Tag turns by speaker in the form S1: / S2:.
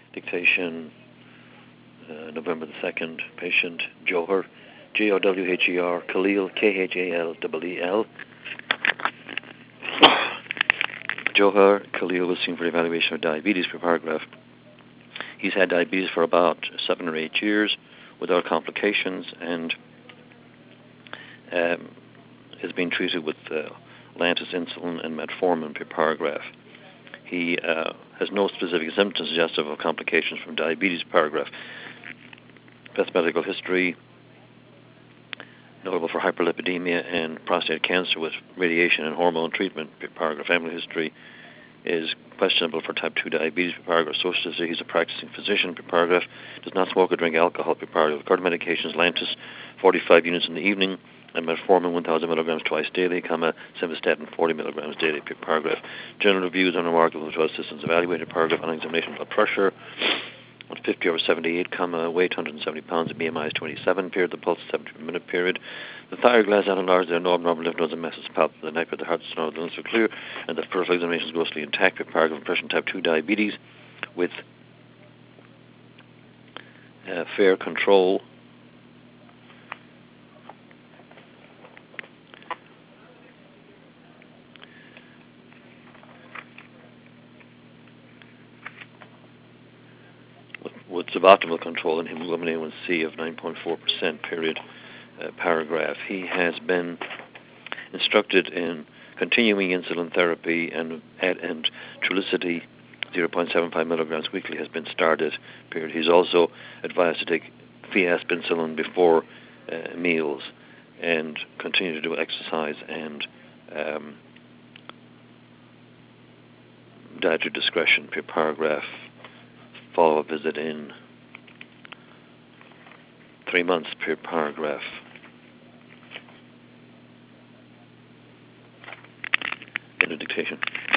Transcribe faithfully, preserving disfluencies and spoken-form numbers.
S1: Dictation, uh, November the second, patient Johar, J O W H E R, Khalil, K H A L E E L. Johar Khalil was seen for evaluation of diabetes per paragraph. He's had diabetes for about seven or eight years without complications, and um, has been treated with uh, Lantus insulin and metformin per paragraph. He uh, has no specific symptoms suggestive of complications from diabetes per paragraph. Best medical history, notable for hyperlipidemia and prostate cancer with radiation and hormone treatment per paragraph. Family history is questionable for type two diabetes per paragraph. Social history, he's a practicing physician per paragraph. Does not smoke or drink alcohol per paragraph. Current medications, Lantus, forty-five units in the evening, and metformin, one thousand milligrams twice daily, comma, simvastatin, forty milligrams daily per paragraph. General reviews on remarkable drug systems evaluated paragraph on examination blood pressure, fifty over seventy-eight, comma, weight one hundred seventy pounds, the B M I is twenty-seven, period, the pulse seventy per minute period. The thyroid glands are enlarged, there are no abnormal lymph nodes and masses palpable, the neck with the heart snore, the lungs are clear, and the peripheral examination is grossly intact per paragraph. Impression type two diabetes with uh, fair control. With suboptimal control in hemoglobin A one C of nine point four percent, period, uh, paragraph. He has been instructed in continuing insulin therapy, and and Trulicity zero point seven five milligrams weekly has been started, period. He's also advised to take Fiasp insulin before uh, meals and continue to do exercise and um, dietary discretion, per paragraph. Follow-up visit in three months per paragraph. End of dictation.